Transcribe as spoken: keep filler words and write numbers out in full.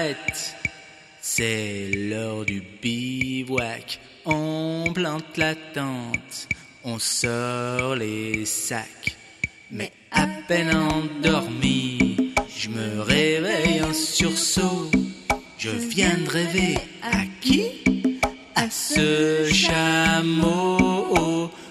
s'arrête. C'est l'heure du bivouac. On plante la tente, on sort les sacs. Mais à peine endormi, je me réveille en sursaut. Je viens de rêver à qui? À ce chameau.